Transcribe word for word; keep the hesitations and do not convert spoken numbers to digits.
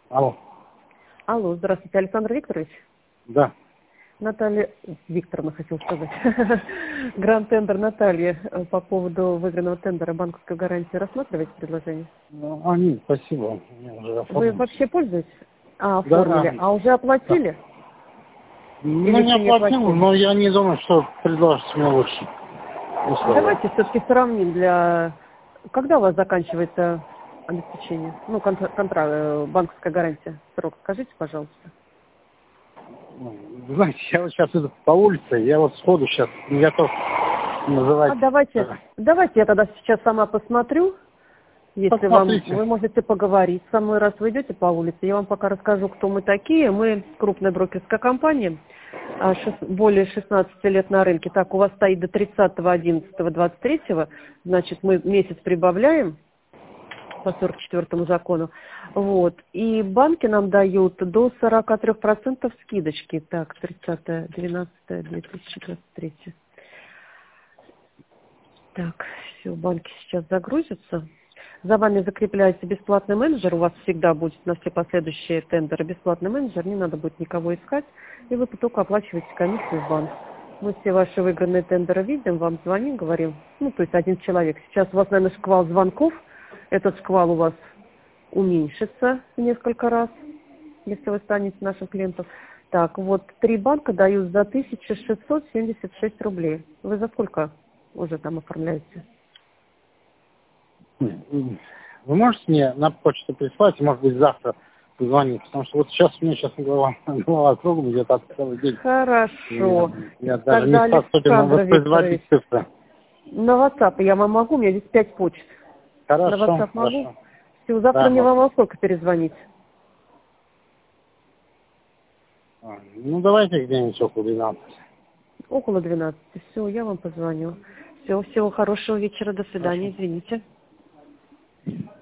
Алло. Алло, здравствуйте, Александр Викторович. Да. Наталья Викторовна, хотел сказать. Гранд тендер Наталья по поводу выигранного тендера банковской гарантии. Рассматриваете предложение? Ну, а, нет, спасибо. Я уже Вы оформил. вообще пользуетесь? А, Да, оформили. да. А уже оплатили? Ну, Или не еще не оплатил, оплатили? но я не думаю, что предложите мне лучше условия. Давайте все-таки сравним для... Когда у вас заканчивается обеспечение? Ну, контра... контра... э, банковская гарантия. Срок скажите, пожалуйста. Ну, знаете, я вот сейчас иду по улице, я вот сходу сейчас не готов называть. А давайте, э, давайте я тогда сейчас сама посмотрю. Если вам, Посмотрите. вы можете поговорить со мной, раз вы идете по улице, я вам пока расскажу, кто мы такие. Мы крупная брокерская компания, а, шест- более шестнадцати лет на рынке. Так, у вас стоит до тридцатого одиннадцатого двадцать третьего, значит, мы месяц прибавляем по сорок четвёртому закону. Вот. И банки нам дают до сорока трёх процентов скидочки. Так, тридцатое двенадцатое две тысячи двадцать третье. Так, все, банки сейчас загрузятся. За вами закрепляется бесплатный менеджер, у вас всегда будет на все последующие тендеры бесплатный менеджер, не надо будет никого искать, и вы только оплачиваете комиссию в банк. Мы все ваши выигранные тендеры видим, вам звоним, говорим, ну, то есть один человек. Сейчас у вас, наверное, шквал звонков, этот шквал у вас уменьшится в несколько раз, если вы станете нашим клиентом. Так, вот три банка дают за тысячу шестьсот семьдесят шесть рублей. Вы за сколько уже там оформляете? Вы можете мне на почту прислать, и, может быть, завтра позвонить? Потому что вот сейчас у меня сейчас голова, голова кругом идет от целый день. Хорошо. Я, я даже не Тогда, способен Александр воспроизводить Викторович, цифры. на WhatsApp я вам могу, у меня здесь пять почт. На Хорошо, WhatsApp могу? хорошо. Все, завтра Да, мне вам можно. во сколько перезвонить? А, Ну, давайте где-нибудь около двенадцати. Около двенадцати. Все, я вам позвоню. Все, всего хорошего вечера, до Хорошо. свидания, извините.